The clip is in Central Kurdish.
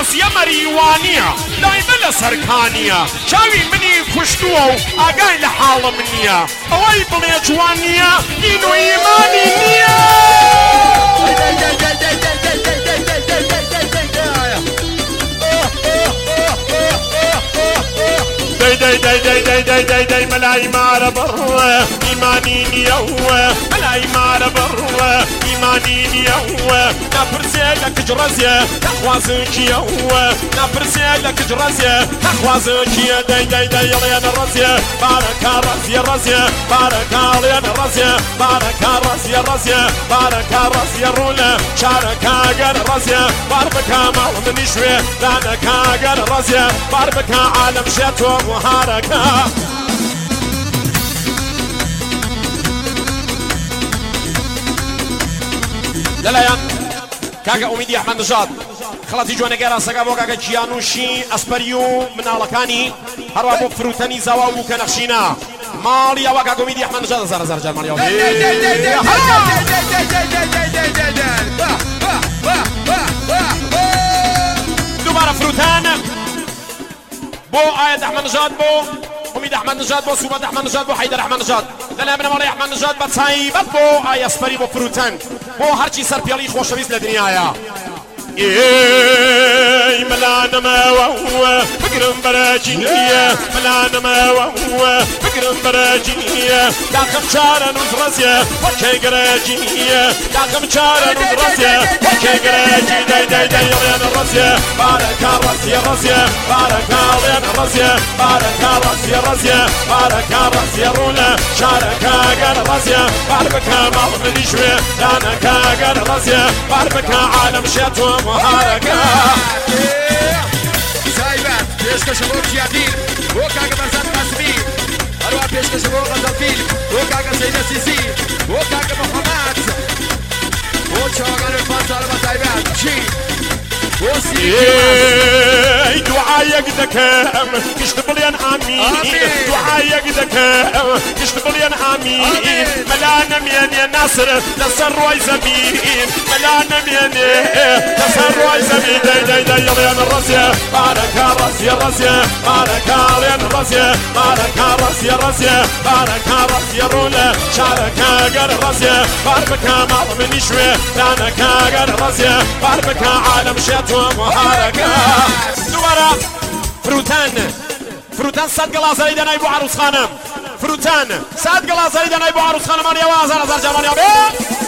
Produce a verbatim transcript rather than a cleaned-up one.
ڕزیە مەریوانیە لای بە لە سەرکانیە چاوی منی کوشتووە و ئاگای لە حاڵە من نییە ئەوەی بڵێ جوان نییە دین و ئیمانی نییە داي داي داي داي داي داي داي داي ملاي مارا برا إيماني نيوه ملاي مارا برا إيماني نيوه نبرسي لك جرزية تخوازك يوه نبرسي لك جرزية تخوازك يا داي داي داي يا الرزية بارك الرزية الرزية بارك يا الرزية بارك الرزية الرزية بارك الرزية رولا شارك اجر الرزية بارك مال من شوي لانك اجر الرزية بارك عالم شتو وحركة لا لا يا كاكا أميدي أحمد نجاد خلاصي جوانا جرا سجا بوكا كجيانوشي أسبريو من علكاني هروا بو فروتاني زوا بو كنخشينا ماليا وكا أميدي أحمد نجاد زار زار جال ماليا دوباره فروتان بو آية أحمد نجاد بو أميد أحمد نجاد بو سوبات أحمد نجاد بو حيدر أحمد نجاد لا من مالي أحمد نجاد بتصايبت بو آية سبري بو فروتان بو هرچی سر پیالی خوش ویز لدنیایا إيه ملانا ما وهو فكر براجينية ملانا ما وهو فكر براجينية داخل شارع نزرزية وكي قراجينية داخل شارع نزرزية وكي قراجي داي داي داي يا الرزية بارك الرزية الرزية بارك يا الرزية بارك الرزية الرزية بارك الرزية رولا شارك قال الرزية بارك مال من شوي لانا قال الرزية بارك عالم شاتو محركة سايبات بيشكش بوك يادين وكاكا برزان قاسمي أروى بيشكش بوك غزالفيل وكاكا سيدة سيسي وكاكا محمد وشوغان الفانسة أروى سايبات شي دعايك دكام تشتبلين آمين دعايك دكام تشتبلين آمين ملانا مين يا ناصر نصر روي زمين ملانا مين نصر روي زمين داي داي داي يا الرزية بارك الرزية الرزية بارك يا الرزية بارك الرزية الرزية بارك الرزية رولا شارك قال الرزية بارك مال من شوي لانا قال الرزية بارك عالم شات ومحركة دوباره فروتان فروتان صد قلاصة إذا نايبو عروس خانم فروتان صد قلاصة إذا نايبو عروس خانم أنا يا وازر أزر جمال يا بيه